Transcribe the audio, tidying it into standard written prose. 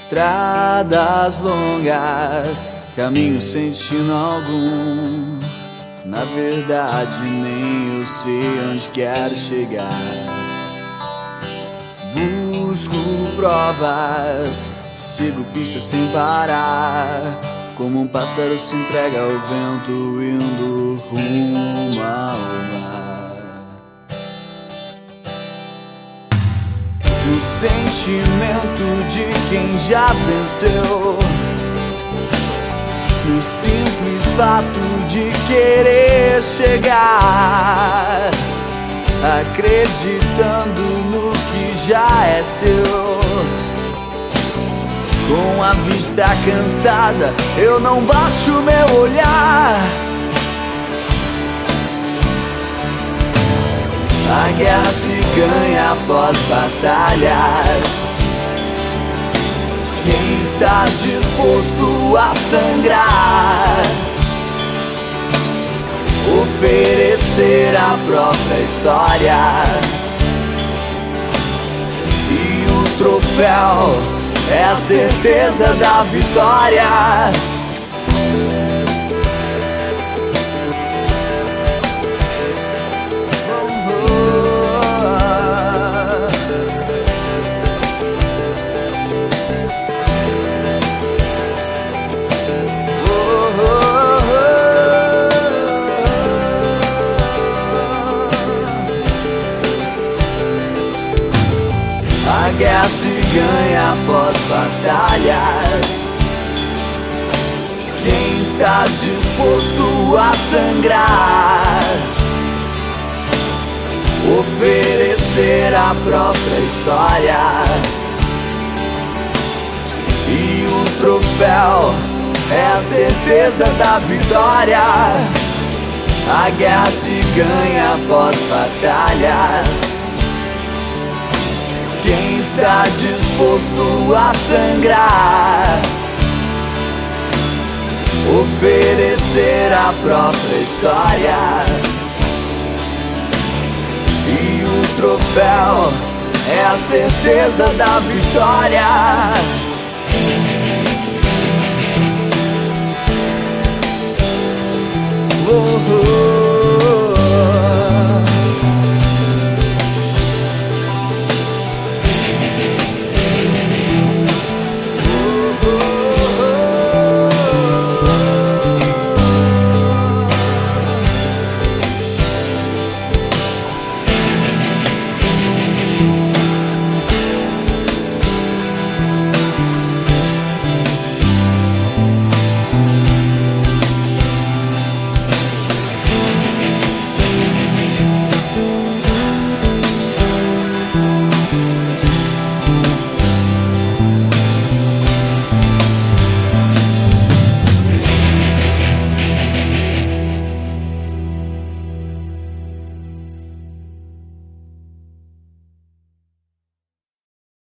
Estradas longas, caminho sem destino algum. Na verdade nem eu sei onde quero chegar. Busco provas, sigo pistas sem parar. Como um pássaro se entrega ao vento, indo rumo ao mar. O sentimento de quem já venceu, no simples fato de querer chegar, acreditando no que já é seu. Com a vista cansada, eu não baixo meu olhar. A guerra se ganha após batalhas. Quem está disposto a sangrar, oferecer a própria história. E o troféu é a certeza da vitória. A guerra se ganha após batalhas. Quem está disposto a sangrar, oferecer a própria história. E o troféu é a certeza da vitória. A guerra se ganha após batalhas. Quem está disposto a sangrar, oferecer a própria história. E o troféu é a certeza da vitória. Oh, oh.